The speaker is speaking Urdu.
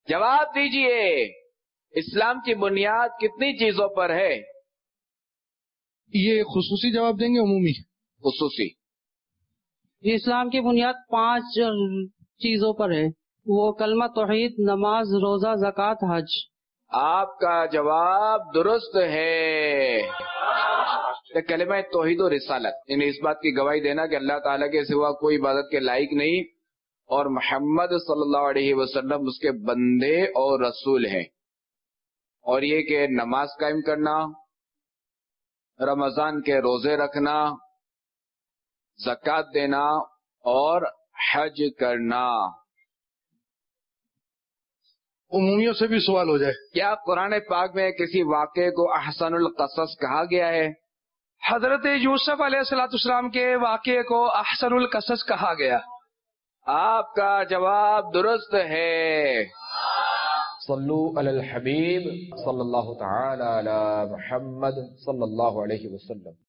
جواب دیجئے، اسلام کی بنیاد کتنی چیزوں پر ہے؟ یہ خصوصی جواب دیں گے عمومی؟ خصوصی۔ اسلام کی بنیاد 5 چیزوں پر ہے، وہ کلمہ توحید، نماز، روزہ، زکوٰۃ، حج۔ آپ کا جواب درست ہے۔ کلمہ توحید و رسالت، یعنی اس بات کی گواہی دینا کہ اللہ تعالیٰ کے سوا کوئی عبادت کے لائق نہیں اور محمد صلی اللہ علیہ وسلم اس کے بندے اور رسول ہیں، اور یہ کہ نماز قائم کرنا، رمضان کے روزے رکھنا، زکوٰۃ دینا اور حج کرنا۔ عمومیوں سے بھی سوال ہو جائے، کیا قرآن پاک میں کسی واقعے کو احسن القصص کہا گیا ہے؟ حضرت یوسف علیہ السلام کے واقعے کو احسن القصص کہا گیا۔ آپ کا جواب درست ہے۔ صلو علی الحبیب صلی اللہ تعالی علی محمد صلی اللہ علیہ وسلم۔